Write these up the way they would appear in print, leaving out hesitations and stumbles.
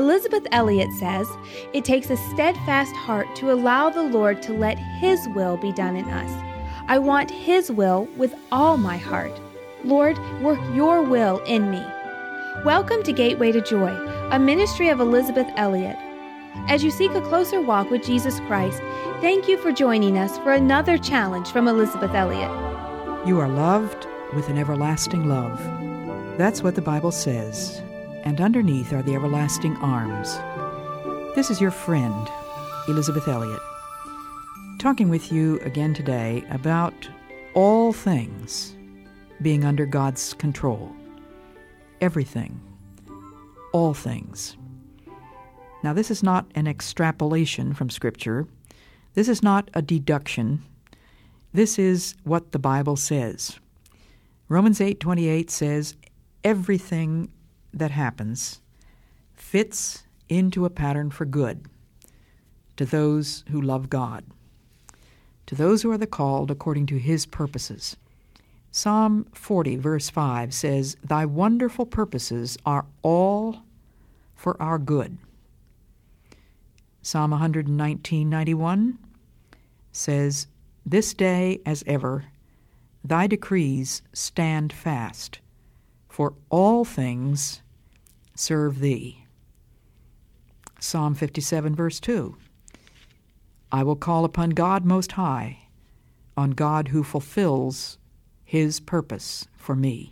Elizabeth Elliot says, "It takes a steadfast heart to allow the Lord to let His will be done in us. I want His will with all my heart. Lord, work your will in me." Welcome to Gateway to Joy, a ministry of Elizabeth Elliot. As you seek a closer walk with Jesus Christ, thank you for joining us for another challenge from Elizabeth Elliot. You are loved with an everlasting love. That's what the Bible says. And underneath are the everlasting arms. This is your friend, Elizabeth Elliot, talking with you again today about all things being under God's control. Everything. All things. Now, this is not an extrapolation from Scripture. This is not a deduction. This is what the Bible says. Romans 8:28 says, everything that happens fits into a pattern for good to those who love God, to those who are the called according to His purposes. Psalm 40, verse 5 says, "Thy wonderful purposes are all for our good." Psalm 119:91 says, "This day as ever, thy decrees stand fast, for all things serve thee." Psalm 57, verse 2, "I will call upon God Most High, on God who fulfills His purpose for me."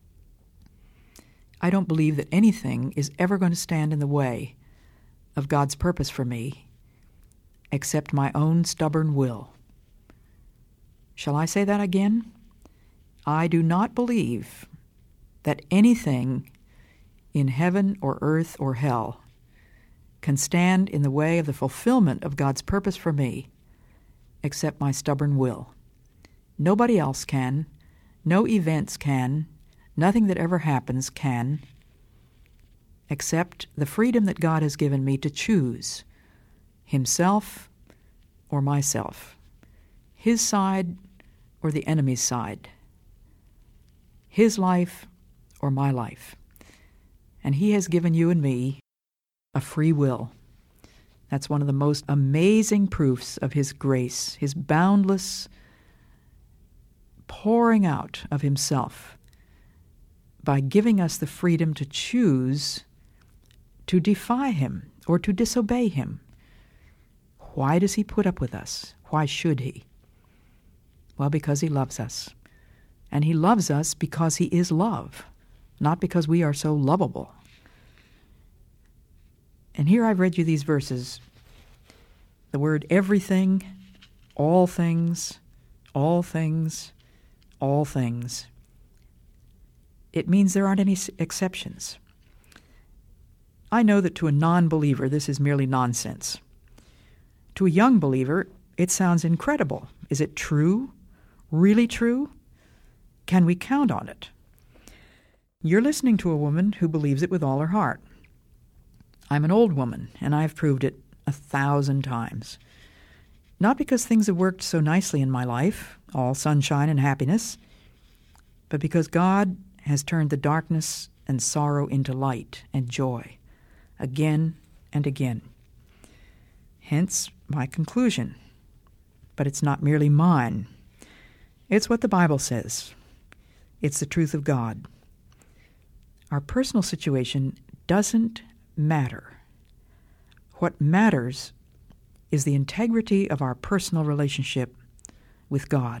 I don't believe that anything is ever going to stand in the way of God's purpose for me except my own stubborn will. Shall I say that again? I do not believe that anything in heaven or earth or hell can stand in the way of the fulfillment of God's purpose for me except my stubborn will. Nobody else can. No events can. Nothing that ever happens can, except the freedom that God has given me to choose Himself or myself, His side or the enemy's side, His life or my life. And He has given you and me a free will. That's one of the most amazing proofs of His grace, His boundless pouring out of Himself by giving us the freedom to choose to defy Him or to disobey Him. Why does He put up with us? Why should He? Well, because He loves us. And He loves us because He is love, not because we are so lovable. And here I've read you these verses. The word everything, all things, all things, all things. It means there aren't any exceptions. I know that to a non-believer this is merely nonsense. To a young believer, it sounds incredible. Is it true? Really true? Can we count on it? You're listening to a woman who believes it with all her heart. I'm an old woman, and I've proved it 1,000 times. Not because things have worked so nicely in my life, all sunshine and happiness, but because God has turned the darkness and sorrow into light and joy, again and again. Hence my conclusion. But it's not merely mine. It's what the Bible says. It's the truth of God. Our personal situation doesn't matter. What matters is the integrity of our personal relationship with God.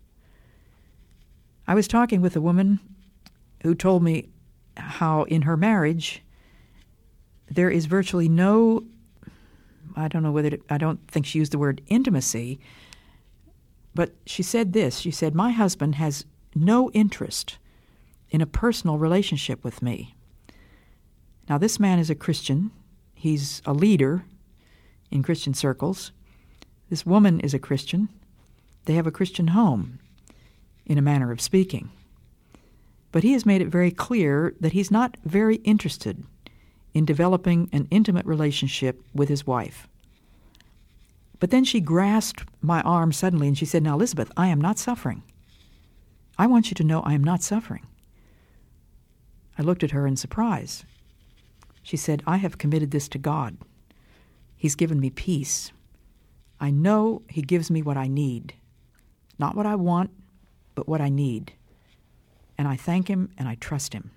I was talking with a woman who told me how in her marriage there is virtually no, I don't think she used the word intimacy, but she said this. She said, "My husband has no interest in a personal relationship with me." Now, this man is a Christian. He's a leader in Christian circles. This woman is a Christian. They have a Christian home, in a manner of speaking. But he has made it very clear that he's not very interested in developing an intimate relationship with his wife. But then she grasped my arm suddenly and she said, "Now, Elizabeth, I am not suffering. I want you to know I am not suffering." I looked at her in surprise. She said, I have committed this to God. He's given me peace. I know He gives me what I need. Not what I want, but what I need. And I thank Him and I trust Him.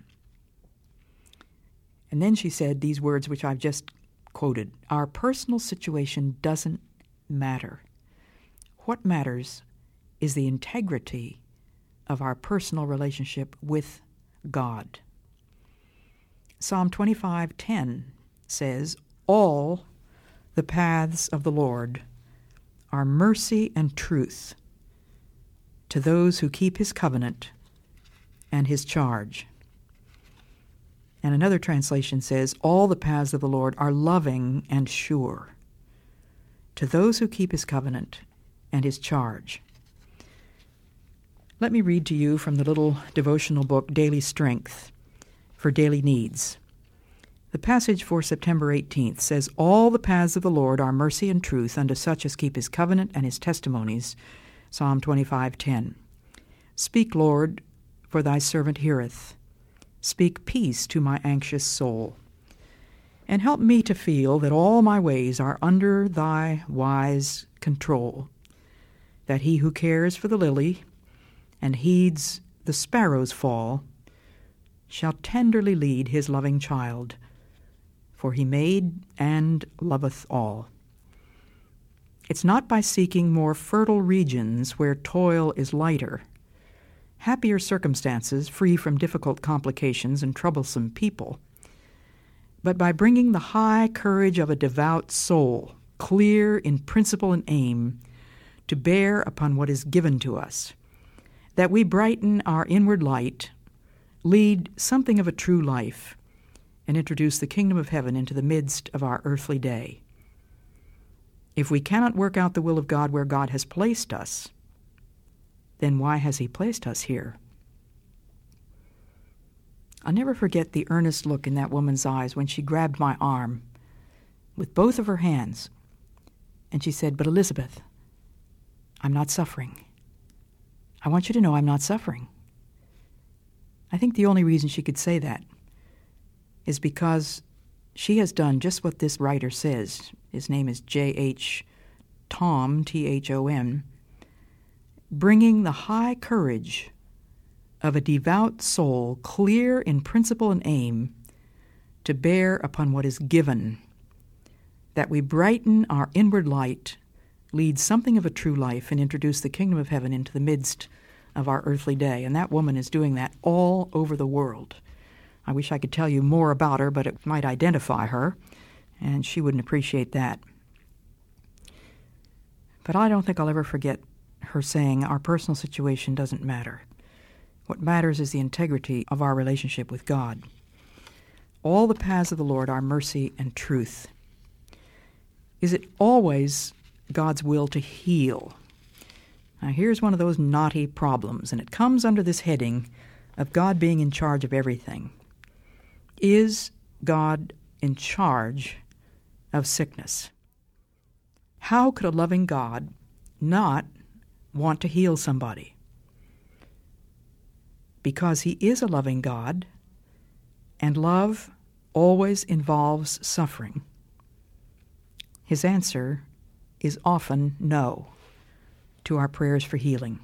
And then she said these words which I've just quoted. Our personal situation doesn't matter. What matters is the integrity of our personal relationship with God. Psalm 25:10 says, all the paths of the Lord are mercy and truth to those who keep His covenant and His charge. And another translation says, all the paths of the Lord are loving and sure to those who keep His covenant and His charge. Let me read to you from the little devotional book, Daily Strength for Daily Needs. The passage for September 18th says, all the paths of the Lord are mercy and truth unto such as keep His covenant and His testimonies. Psalm 25:10. Speak, Lord, for thy servant heareth. Speak peace to my anxious soul. And help me to feel that all my ways are under thy wise control, that he who cares for the lily and heeds the sparrow's fall shall tenderly lead his loving child, for he made and loveth all. It's not by seeking more fertile regions where toil is lighter, happier circumstances free from difficult complications and troublesome people, but by bringing the high courage of a devout soul, clear in principle and aim, to bear upon what is given to us, that we brighten our inward light, lead something of a true life, and introduce the kingdom of heaven into the midst of our earthly day. If we cannot work out the will of God where God has placed us, then why has He placed us here? I'll never forget the earnest look in that woman's eyes when she grabbed my arm with both of her hands, and she said, but Elizabeth, I'm not suffering. I want you to know I'm not suffering. I think the only reason she could say that is because she has done just what this writer says. His name is J.H. Thom, Thom, bringing the high courage of a devout soul, clear in principle and aim, to bear upon what is given, that we brighten our inward light, lead something of a true life, and introduce the kingdom of heaven into the midst of our earthly day. And that woman is doing that all over the world. I wish I could tell you more about her, but it might identify her, and she wouldn't appreciate that. But I don't think I'll ever forget her saying, our personal situation doesn't matter. What matters is the integrity of our relationship with God. All the paths of the Lord are mercy and truth. Is it always God's will to heal? Now here's one of those knotty problems, and it comes under this heading of God being in charge of everything. Is God in charge of sickness? How could a loving God not want to heal somebody? Because He is a loving God, and love always involves suffering. His answer is often no to our prayers for healing.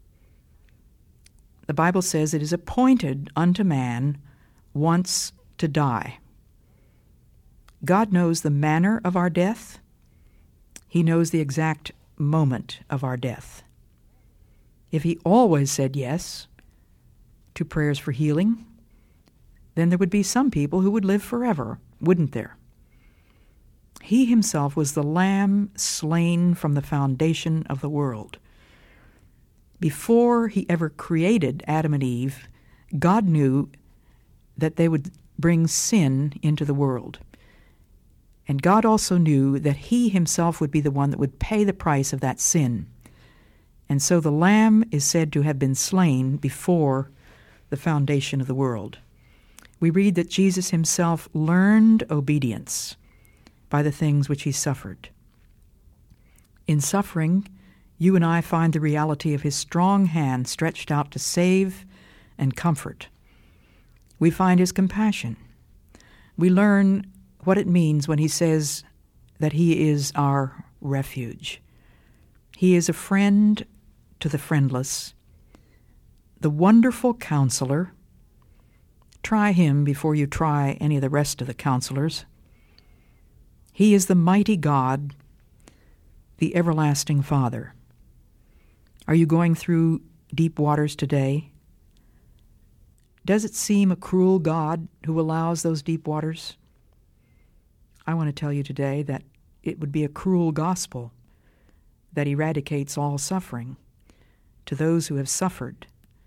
The Bible says it is appointed unto man once to die. God knows the manner of our death. He knows the exact moment of our death. If He always said yes to prayers for healing, then there would be some people who would live forever, wouldn't there? He Himself was the Lamb slain from the foundation of the world. Before He ever created Adam and Eve, God knew that they would bring sin into the world. And God also knew that He Himself would be the one that would pay the price of that sin. And so the Lamb is said to have been slain before the foundation of the world. We read that Jesus Himself learned obedience by the things which He suffered. In suffering, you and I find the reality of His strong hand stretched out to save and comfort. We find His compassion. we learn what it means when he says that he is our refuge. He is a friend to the friendless, the wonderful counselor. Try him before you try any of the rest of the counselors. He is the mighty God, the everlasting Father. Are you going through deep waters today? Does it seem a cruel God who allows those deep waters? I want to tell you today that it would be a cruel gospel that eradicates all suffering to those who have suffered.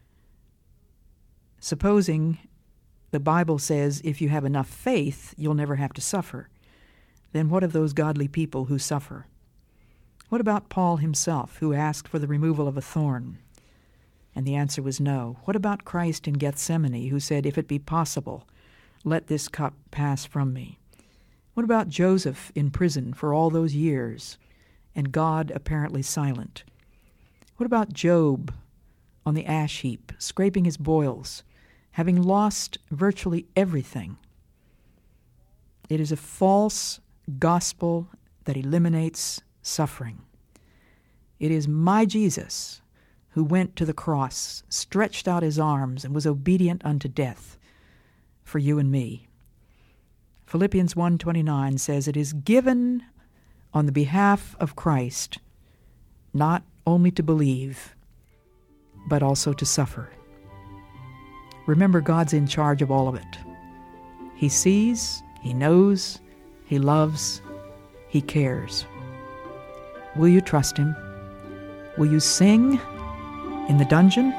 Supposing the Bible says if you have enough faith, you'll never have to suffer, then what of those godly people who suffer? What about Paul himself, who asked for the removal of a thorn? And the answer was no. What about Christ in Gethsemane, who said, if it be possible, let this cup pass from me? What about Joseph in prison for all those years, and God apparently silent? What about Job on the ash heap, scraping his boils, having lost virtually everything? It is a false gospel that eliminates suffering. It is my Jesus who went to the cross, stretched out his arms, and was obedient unto death for you and me. Philippians 1:29 says, it is given on the behalf of Christ not only to believe, but also to suffer. Remember, God's in charge of all of it. He sees, he knows, he loves, he cares. Will you trust him? Will you sing in the dungeon?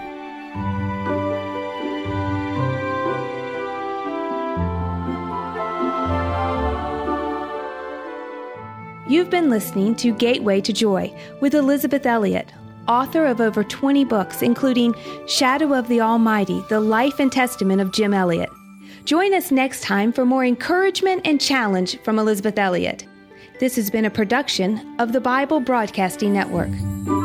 You've been listening to Gateway to Joy with Elisabeth Elliot, author of over 20 books, including Shadow of the Almighty, The Life and Testament of Jim Elliot. Join us next time for more encouragement and challenge from Elisabeth Elliot. This has been a production of the Bible Broadcasting Network.